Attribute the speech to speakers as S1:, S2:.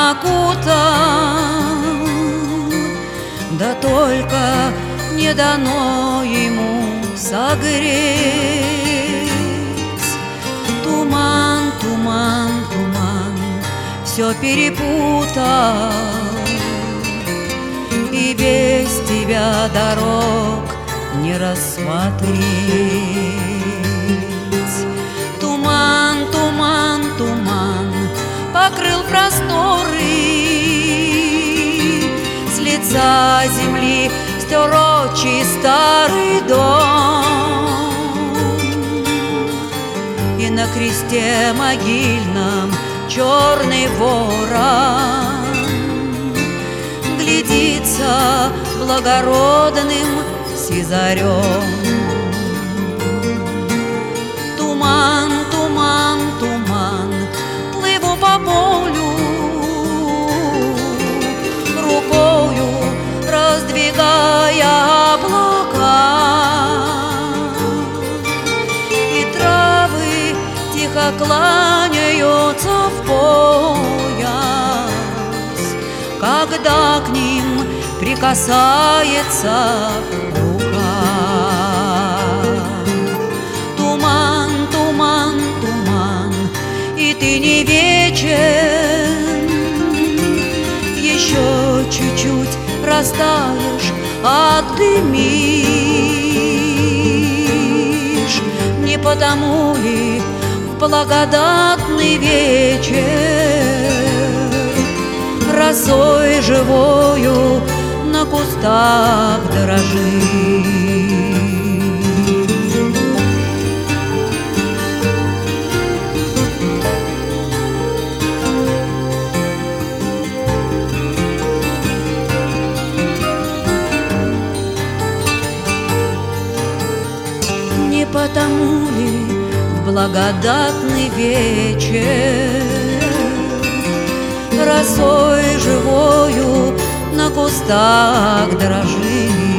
S1: окутал, да только не дано ему согреть. Туман, туман, туман все перепутал, и без тебя дорог не рассмотреть. Туман, туман, туман покрыл просторы, с лица земли стер отчий старый дом, и на кресте могильном черный ворон глядится благородным сизарем. Туман, туман, туман, плыву по полю, рукою раздвигая облака, и травы тихо кланяются в пояс, когда к ним прикасается рука. Туман, туман, туман, и ты не вечен, еще чуть-чуть растаешь, отдымишь. Не потому ли в благодатный вечер росой живою на кустах дрожишь? Не потому ли в благодатный вечер росой живою на кустах дрожишь?